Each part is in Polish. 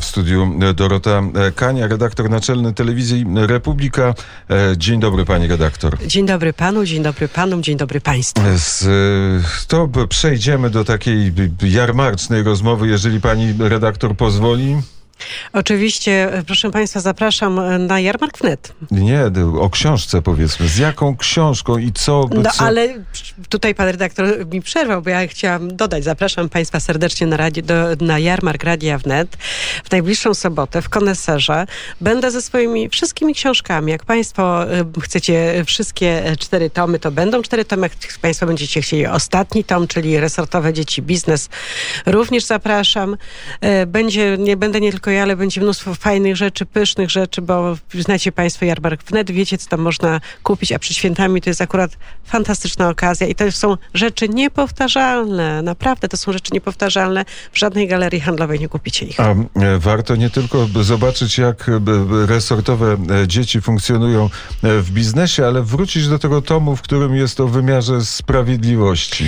w studiu Dorota Kania, redaktor naczelny Telewizji Republika. Dzień dobry, pani redaktor. Dzień dobry panu, dzień dobry panom, dzień dobry państwu. To przejdziemy do takiej jarmarcznej rozmowy, jeżeli pani redaktor pozwoli. Oczywiście, proszę państwa, zapraszam na jarmark wnet. Nie, o książce powiedzmy. Z jaką książką i co? No ale tutaj pan redaktor mi przerwał, bo ja chciałam dodać. Zapraszam państwa serdecznie na jarmark Radia Wnet w najbliższą sobotę w Koneserze. Będę ze swoimi wszystkimi książkami. Jak państwo chcecie wszystkie 4 tomy, to będą 4 tomy. Jak państwo będziecie chcieli ostatni tom, czyli Resortowe Dzieci Biznes, również zapraszam. Nie będę nie tylko ja, ale będzie mnóstwo fajnych rzeczy, pysznych rzeczy, bo znacie państwo jarmark wnet, wiecie, co tam można kupić, a przed świętami to jest akurat fantastyczna okazja i to są rzeczy niepowtarzalne. Naprawdę to są rzeczy niepowtarzalne. W żadnej galerii handlowej nie kupicie ich. A warto nie tylko zobaczyć, jak resortowe dzieci funkcjonują w biznesie, ale wrócić do tego tomu, w którym jest o wymiarze sprawiedliwości.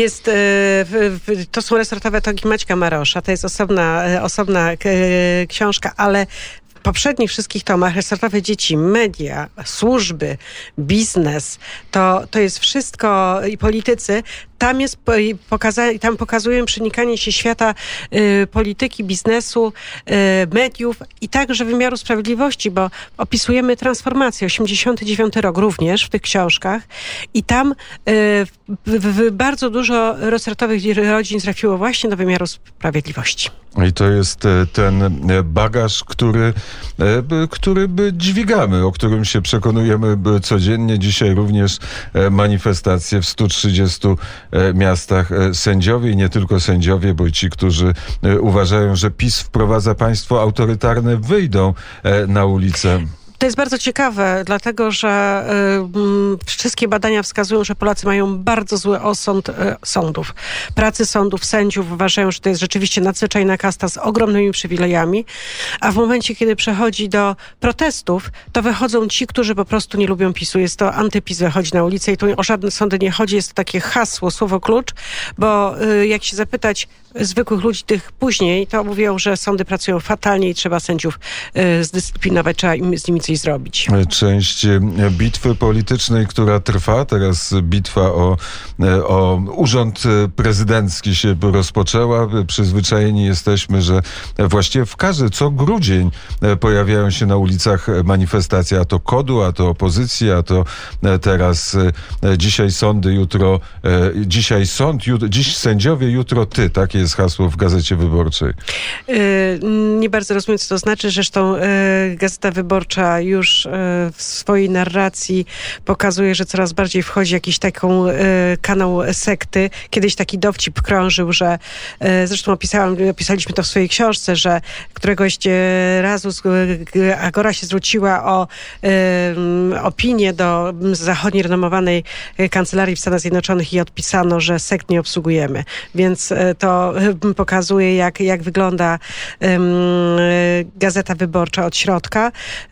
To są resortowe togi Maćka Marosza. To jest osobna książka, ale w poprzednich wszystkich tomach Resortowe Dzieci, media, służby, biznes, to jest wszystko i politycy. Tam pokazują przenikanie się świata polityki, biznesu, mediów i także wymiaru sprawiedliwości, bo opisujemy transformację, 89 rok również w tych książkach i tam bardzo dużo resortowych rodzin trafiło właśnie do wymiaru sprawiedliwości. I to jest ten bagaż, który dźwigamy, o którym się przekonujemy codziennie. Dzisiaj również manifestacje w 130 miastach. Sędziowie i nie tylko sędziowie, bo ci, którzy uważają, że PiS wprowadza państwo autorytarne, wyjdą na ulicę. To jest bardzo ciekawe, dlatego że wszystkie badania wskazują, że Polacy mają bardzo zły osąd sądów. Pracy sądów, sędziów uważają, że to jest rzeczywiście nadzwyczajna kasta z ogromnymi przywilejami, a w momencie, kiedy przechodzi do protestów, to wychodzą ci, którzy po prostu nie lubią PiS-u. Jest to antyPiS, wychodzi na ulicę i tu o żadne sądy nie chodzi. Jest to takie hasło, słowo klucz, bo jak się zapytać zwykłych ludzi tych później, to mówią, że sądy pracują fatalnie i trzeba sędziów zdyscyplinować, trzeba z nimi coś zrobić. Część bitwy politycznej, która trwa, teraz bitwa o urząd prezydencki się rozpoczęła. Przyzwyczajeni jesteśmy, że właściwie co grudzień pojawiają się na ulicach manifestacje, a to KOD-u, a to opozycji, a to teraz dzisiaj sądy, jutro dziś sędziowie, jutro ty. Takie jest hasło w Gazecie Wyborczej. Nie bardzo rozumiem, co to znaczy. Zresztą Gazeta Wyborcza już w swojej narracji pokazuje, że coraz bardziej wchodzi jakiś taką kanał sekty. Kiedyś taki dowcip krążył, że zresztą opisaliśmy to w swojej książce, że któregoś razu Agora się zwróciła o opinię do zachodniej renomowanej kancelarii w Stanach Zjednoczonych i odpisano, że sekt nie obsługujemy. Więc to pokazuje, jak wygląda Gazeta Wyborcza od środka.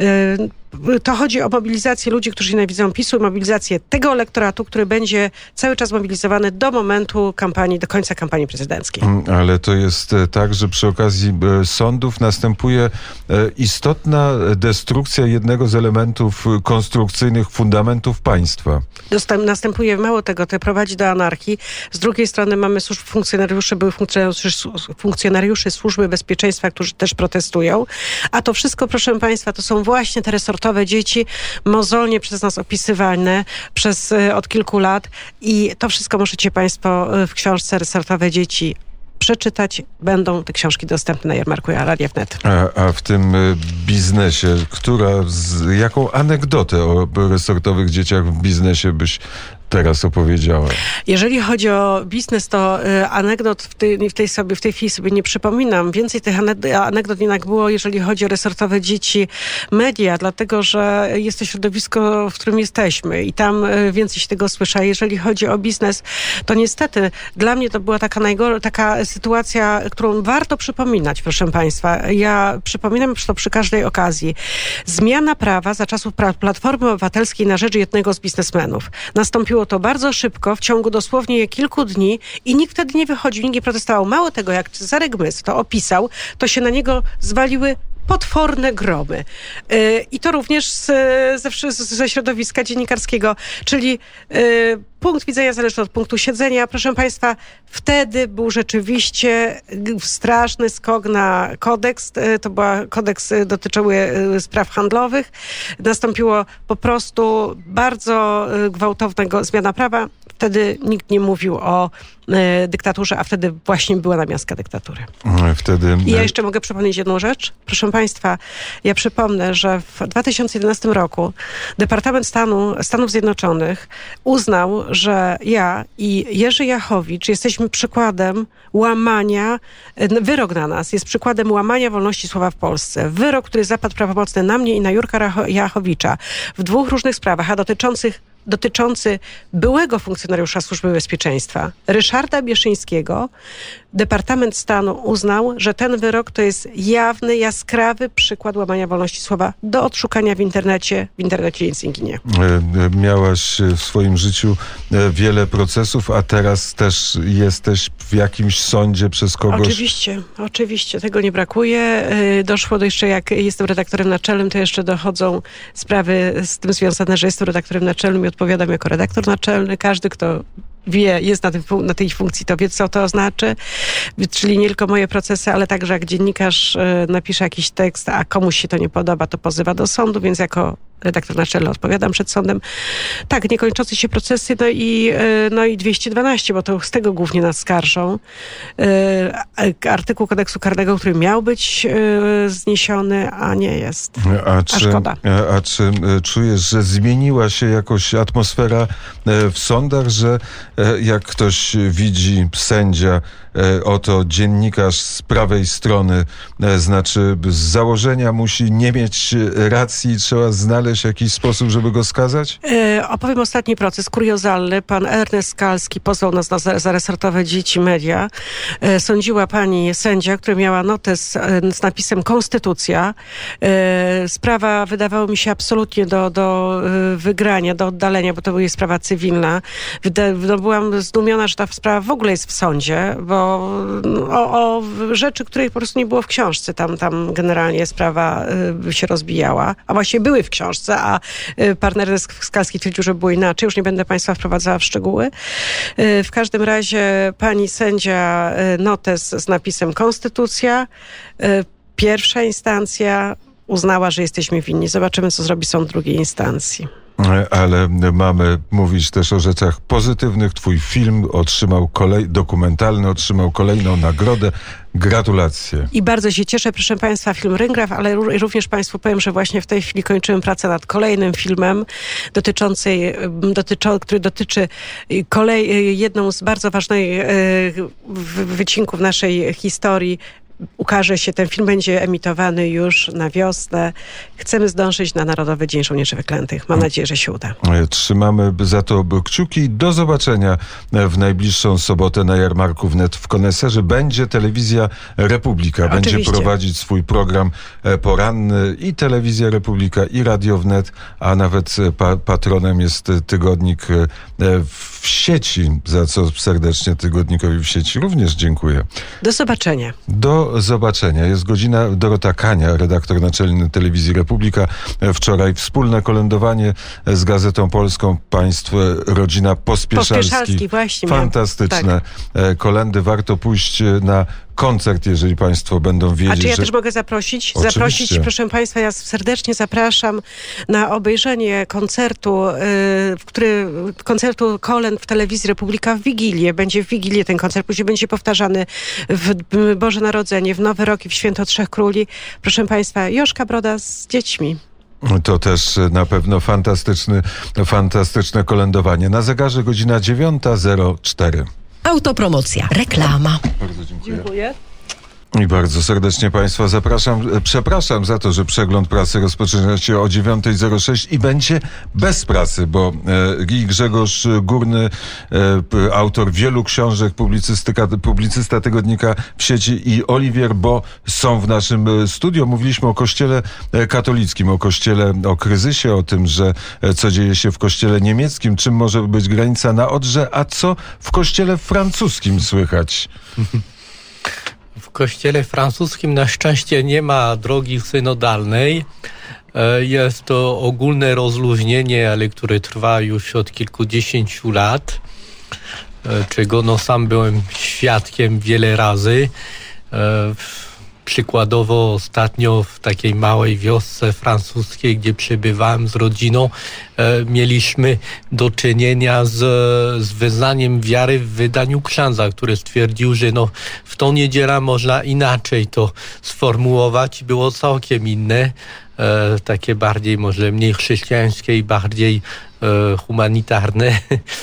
To chodzi o mobilizację ludzi, którzy nienawidzą PiS-u, mobilizację tego elektoratu, który będzie cały czas mobilizowany do momentu kampanii, do końca kampanii prezydenckiej. Ale to jest tak, że przy okazji sądów następuje istotna destrukcja jednego z elementów konstrukcyjnych, fundamentów państwa. Następuje, mało tego, to prowadzi do anarchii. Z drugiej strony mamy funkcjonariuszy Służby Bezpieczeństwa, którzy też protestują. A to wszystko, proszę państwa, to są właśnie te resortowe dzieci, mozolnie przez nas opisywane od kilku lat i to wszystko możecie państwo w książce Resortowe Dzieci przeczytać. Będą te książki dostępne na jarmarku Radia Wnet. A w tym biznesie, jaką anegdotę o resortowych dzieciach w biznesie byś teraz opowiedziała? Jeżeli chodzi o biznes, to anegdot w tej chwili sobie nie przypominam. Więcej tych anegdot jednak było, jeżeli chodzi o resortowe dzieci media, dlatego że jest to środowisko, w którym jesteśmy i tam więcej się tego słyszy. Jeżeli chodzi o biznes, to niestety dla mnie to była taka sytuacja, którą warto przypominać, proszę państwa. Ja przypominam to przy każdej okazji. Zmiana prawa za czasów Platformy Obywatelskiej na rzecz jednego z biznesmenów. Nastąpiło Skończyło to bardzo szybko, w ciągu dosłownie kilku dni i nikt wtedy nie wychodził, nikt nie protestował. Mało tego, jak Cezarek Mys to opisał, to się na niego zwaliły potworne gromy. I to również ze środowiska dziennikarskiego, czyli punkt widzenia zależy od punktu siedzenia. Proszę Państwa, wtedy był rzeczywiście straszny skok na kodeks. To była kodeks dotyczyły spraw handlowych. Nastąpiło po prostu bardzo gwałtownego zmiana prawa. Wtedy nikt nie mówił o dyktaturze, a wtedy właśnie była namiastka dyktatury. I ja jeszcze mogę przypomnieć jedną rzecz. Proszę Państwa, ja przypomnę, że w 2011 roku Departament Stanów Zjednoczonych uznał, że ja i Jerzy Jachowicz jesteśmy przykładem łamania, wyrok na nas jest przykładem łamania wolności słowa w Polsce. Wyrok, który zapadł prawomocny na mnie i na Jurka Jachowicza w dwóch różnych sprawach, a dotyczący byłego funkcjonariusza Służby Bezpieczeństwa, Ryszarda Bieszyńskiego, Departament Stanu uznał, że ten wyrok to jest jawny, jaskrawy przykład łamania wolności słowa do odszukania w internecie. W internecie nic nie ginie. Miałaś w swoim życiu wiele procesów, a teraz też jesteś w jakimś sądzie przez kogoś? Oczywiście. Tego nie brakuje. Doszło do jeszcze, jak jestem redaktorem naczelnym, to jeszcze dochodzą sprawy z tym związane, że jestem redaktorem naczelnym i odpowiadam jako redaktor naczelny. Każdy, kto wie, jest na tej funkcji, to wie, co to oznacza. Czyli nie tylko moje procesy, ale także jak dziennikarz napisze jakiś tekst, a komuś się to nie podoba, to pozywa do sądu, więc jako redaktor naczelny odpowiadam przed sądem. Tak, niekończące się procesy, no i 212, bo to z tego głównie nas skarżą. Artykuł kodeksu karnego, który miał być zniesiony, a nie jest. A szkoda. A czy czujesz, że zmieniła się jakoś atmosfera w sądach, że jak ktoś widzi sędzia, oto dziennikarz z prawej strony, znaczy z założenia musi nie mieć racji i trzeba znaleźć jakiś sposób, żeby go skazać? Opowiem ostatni proces, kuriozalny. Pan Ernest Skalski pozwał nas za resortowe dzieci media. Sądziła pani sędzia, która miała notes z napisem Konstytucja. Sprawa wydawała mi się absolutnie do wygrania, do oddalenia, bo to była sprawa cywilna. Byłam zdumiona, że ta sprawa w ogóle jest w sądzie, bo o rzeczy, których po prostu nie było w książce. Tam generalnie sprawa się rozbijała, a właściwie były w książce, a pan Ernest Skalski twierdził, że było inaczej. Już nie będę Państwa wprowadzała w szczegóły. W każdym razie pani sędzia notes z napisem Konstytucja. Pierwsza instancja uznała, że jesteśmy winni. Zobaczymy, co zrobi sąd drugiej instancji. Ale mamy mówić też o rzeczach pozytywnych. Twój film dokumentalny otrzymał kolejną nagrodę. Gratulacje. I bardzo się cieszę, proszę Państwa, film Ryngraf, ale również Państwu powiem, że właśnie w tej chwili kończyłem pracę nad kolejnym filmem, który dotyczy jedną z bardzo ważnych wycinków naszej historii. Ukaże się, ten film będzie emitowany już na wiosnę. Chcemy zdążyć na Narodowy Dzień Żołnierzy Wyklętych. Mam nadzieję, że się uda. Trzymamy za to kciuki. Do zobaczenia w najbliższą sobotę na jarmarku wnet w Koneserze. Będzie Telewizja Republika. Będzie prowadzić swój program poranny i Telewizja Republika, i Radio Wnet, a nawet patronem jest tygodnik w sieci, za co serdecznie tygodnikowi w sieci również dziękuję. Do zobaczenia. Do zobaczenia. Jest godzina. Dorota Kania, redaktor naczelny Telewizji Republika. Wczoraj wspólne kolędowanie z Gazetą Polską. Państwo, rodzina Pospieszalski. Właśnie. Fantastyczne kolendy. Warto pójść na koncert, jeżeli Państwo będą wiedzieć. A czy ja też mogę zaprosić? Oczywiście. Proszę Państwa, ja serdecznie zapraszam na obejrzenie koncertu, koncertu kolęd w Telewizji Republika w Wigilię. Będzie w Wigilię ten koncert, później będzie powtarzany w Boże Narodzenie, w Nowy Rok i w Święto Trzech Króli. Proszę Państwa, Joszka Broda z dziećmi. To też na pewno fantastyczne kolędowanie. Na zegarze godzina 9:04. Autopromocja. Reklama. Bardzo dziękuję. I bardzo serdecznie Państwa przepraszam za to, że przegląd prasy rozpoczyna się o 9:06 i będzie bez prasy, bo i Grzegorz Górny, autor wielu książek, publicysta tygodnika w sieci, i Oliwier Bo są w naszym studiu. Mówiliśmy o Kościele katolickim, o Kościele, o kryzysie, o tym, że co dzieje się w Kościele niemieckim, czym może być granica na Odrze, a co w Kościele francuskim słychać? W kościele francuskim na szczęście nie ma drogi synodalnej. Jest to ogólne rozluźnienie, ale które trwa już od kilkudziesięciu lat, czego sam byłem świadkiem wiele razy. Przykładowo ostatnio w takiej małej wiosce francuskiej, gdzie przebywałem z rodziną, mieliśmy do czynienia z wyznaniem wiary w wydaniu księdza, który stwierdził, że w tą niedzielę można inaczej to sformułować. Było całkiem inne, takie bardziej może mniej chrześcijańskie i bardziej humanitarne.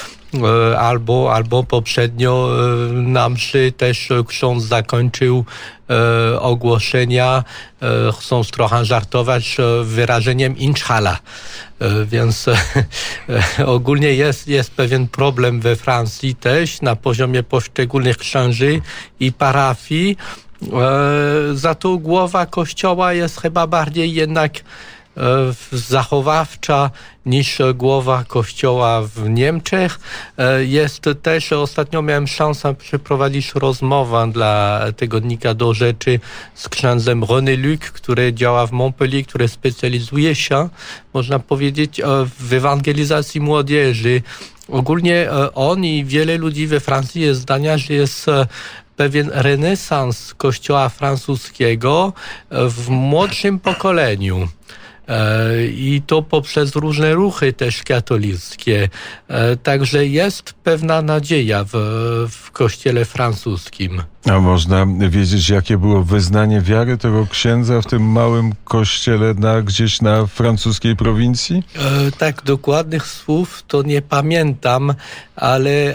Albo poprzednio na mszy też ksiądz zakończył ogłoszenia, chcąc trochę żartować, wyrażeniem Inshallah. Więc ogólnie jest pewien problem we Francji też na poziomie poszczególnych księży i parafii. Za to głowa kościoła jest chyba bardziej jednak zachowawcza niż głowa kościoła w Niemczech. Jest też, ostatnio miałem szansę przeprowadzić rozmowę dla tygodnika Do Rzeczy z księdzem René Luc, który działa w Montpellier, który specjalizuje się, można powiedzieć, w ewangelizacji młodzieży. Ogólnie on i wiele ludzi we Francji jest zdania, że jest pewien renesans kościoła francuskiego w młodszym pokoleniu. I to poprzez różne ruchy też katolickie. Także jest pewna nadzieja w kościele francuskim. A można wiedzieć, jakie było wyznanie wiary tego księdza w tym małym kościele gdzieś na francuskiej prowincji? Tak, dokładnych słów to nie pamiętam, ale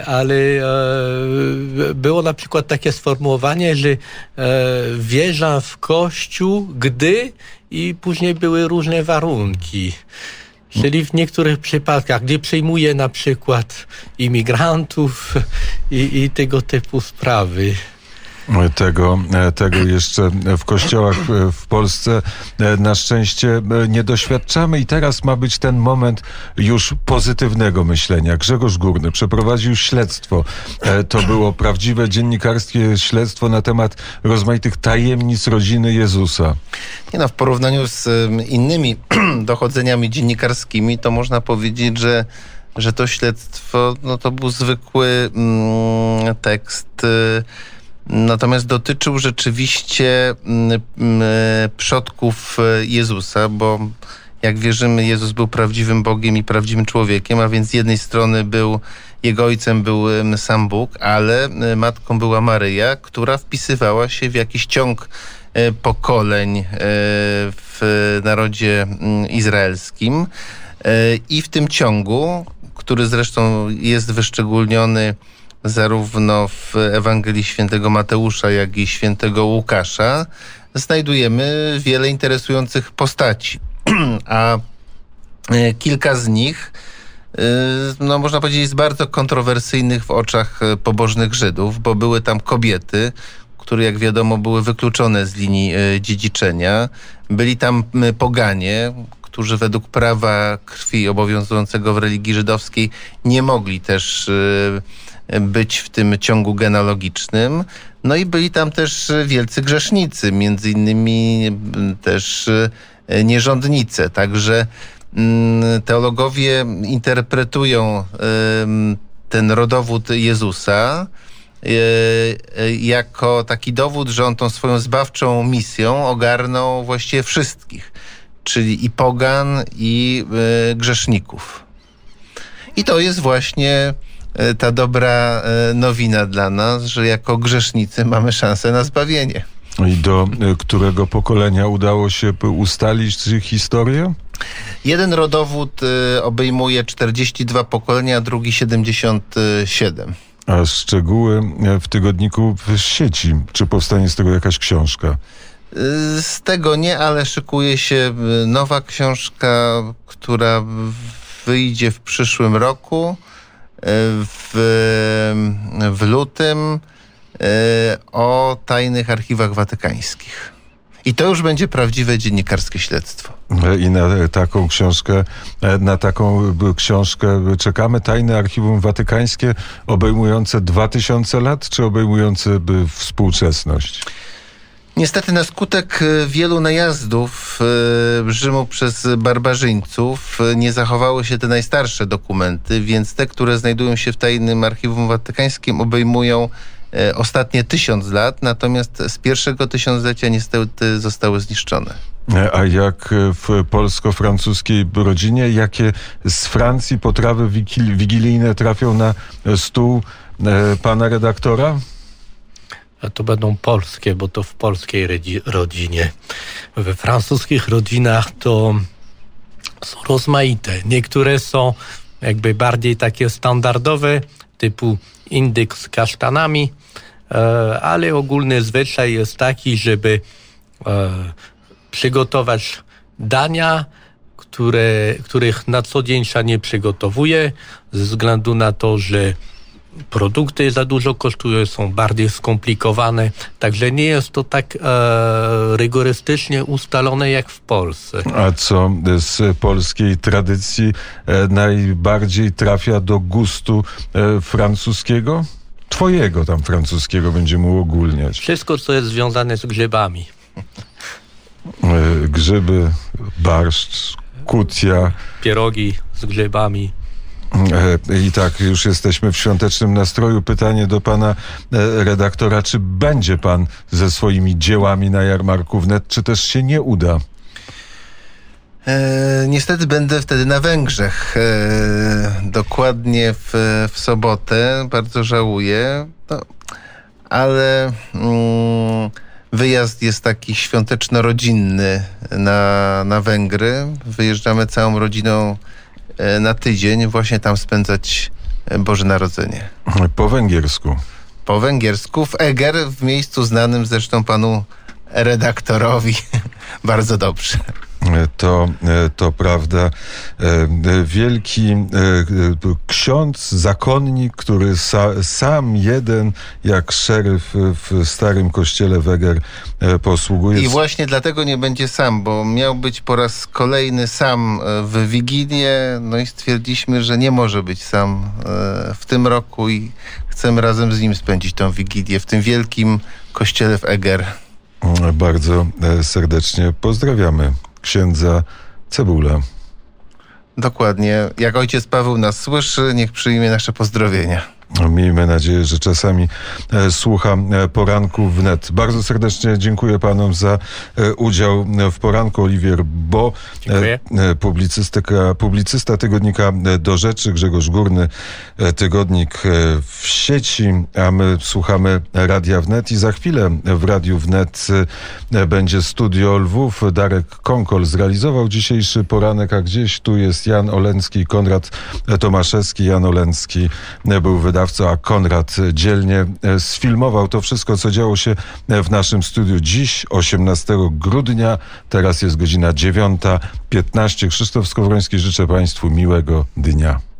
było na przykład takie sformułowanie, że wierzę w Kościół, gdy, i później były różne warunki. Czyli w niektórych przypadkach, gdzie przyjmuje na przykład imigrantów i tego typu sprawy. Tego jeszcze w kościołach w Polsce na szczęście nie doświadczamy i teraz ma być ten moment już pozytywnego myślenia. Grzegorz Górny przeprowadził śledztwo. To było prawdziwe dziennikarskie śledztwo na temat rozmaitych tajemnic rodziny Jezusa. W porównaniu z innymi dochodzeniami dziennikarskimi to można powiedzieć, że to śledztwo to był zwykły tekst. Natomiast dotyczył rzeczywiście przodków Jezusa, bo jak wierzymy, Jezus był prawdziwym Bogiem i prawdziwym człowiekiem, a więc z jednej strony jego ojcem był sam Bóg, ale matką była Maryja, która wpisywała się w jakiś ciąg pokoleń w narodzie izraelskim. I w tym ciągu, który zresztą jest wyszczególniony zarówno w Ewangelii Świętego Mateusza, jak i Świętego Łukasza, znajdujemy wiele interesujących postaci. A kilka z nich, można powiedzieć, jest bardzo kontrowersyjnych w oczach pobożnych Żydów, bo były tam kobiety, które, jak wiadomo, były wykluczone z linii dziedziczenia. Byli tam poganie, którzy według prawa krwi obowiązującego w religii żydowskiej nie mogli też być w tym ciągu genealogicznym. I byli tam też wielcy grzesznicy, między innymi też nierządnice. Także teologowie interpretują ten rodowód Jezusa jako taki dowód, że on tą swoją zbawczą misją ogarnął właściwie wszystkich, czyli i pogan, i grzeszników. I to jest właśnie ta dobra nowina dla nas, że jako grzesznicy mamy szansę na zbawienie. I do którego pokolenia udało się ustalić historię? Jeden rodowód obejmuje 42 pokolenia, drugi 77. A szczegóły w tygodniku w sieci. Czy powstanie z tego jakaś książka? Z tego nie, ale szykuje się nowa książka, która wyjdzie w przyszłym roku, w lutym, o tajnych archiwach watykańskich. I to już będzie prawdziwe dziennikarskie śledztwo. I na taką książkę czekamy. Tajne Archiwum Watykańskie obejmujące 2000 lat, czy obejmujące współczesność? Niestety na skutek wielu najazdów Rzymu przez barbarzyńców nie zachowały się te najstarsze dokumenty, więc te, które znajdują się w Tajnym Archiwum Watykańskim, obejmują ostatnie 1000 lat, natomiast z pierwszego tysiąclecia niestety zostały zniszczone. A jak w polsko-francuskiej rodzinie, jakie z Francji potrawy wigilijne trafią na stół pana redaktora? A to będą polskie, bo to w polskiej rodzinie. We francuskich rodzinach to są rozmaite. Niektóre są jakby bardziej takie standardowe, typu indyk z kasztanami, ale ogólny zwyczaj jest taki, żeby przygotować dania, których na co dzień się nie przygotowuje, ze względu na to, że produkty za dużo kosztują, są bardziej skomplikowane, także nie jest to tak rygorystycznie ustalone jak w Polsce. A co z polskiej tradycji najbardziej trafia do gustu francuskiego? Twojego tam francuskiego, będziemy uogólniać. Wszystko, co jest związane z grzybami. Grzyby, barszcz, kutia. Pierogi z grzybami. I tak, już jesteśmy w świątecznym nastroju. Pytanie do pana redaktora, czy będzie pan ze swoimi dziełami na jarmarku wnet, czy też się nie uda? Niestety będę wtedy na Węgrzech. Dokładnie w sobotę. Bardzo żałuję. No, ale wyjazd jest taki świąteczno-rodzinny na Węgry. Wyjeżdżamy całą rodziną na tydzień, właśnie tam spędzać Boże Narodzenie. Po węgiersku. Po węgiersku, w Eger, w miejscu znanym zresztą panu redaktorowi bardzo dobrze. To prawda. Wielki ksiądz, zakonnik, który sam jeden, jak szeryf w starym kościele Weger posługuje. I właśnie dlatego nie będzie sam, bo miał być po raz kolejny sam w Wigilię, no i stwierdziliśmy, że nie może być sam w tym roku i chcemy razem z nim spędzić tą Wigilię w tym wielkim kościele w Eger. Bardzo serdecznie pozdrawiamy księdza Cebulę. Dokładnie. Jak ojciec Paweł nas słyszy, niech przyjmie nasze pozdrowienia. Miejmy nadzieję, że czasami słucha Poranku wnet. Bardzo serdecznie dziękuję panom za udział w Poranku. Oliwier Bo, publicysta tygodnika Do Rzeczy, Grzegorz Górny, tygodnik w sieci, a my słuchamy Radia Wnet i za chwilę w Radiu Wnet będzie Studio Lwów. Darek Konkol zrealizował dzisiejszy poranek, a gdzieś tu jest Jan Olencki, Konrad Tomaszewski. Jan Olencki był wydawcą, a Konrad dzielnie sfilmował to wszystko, co działo się w naszym studiu dziś, 18 grudnia. Teraz jest godzina 9:15. Krzysztof Skowroński, życzę państwu miłego dnia.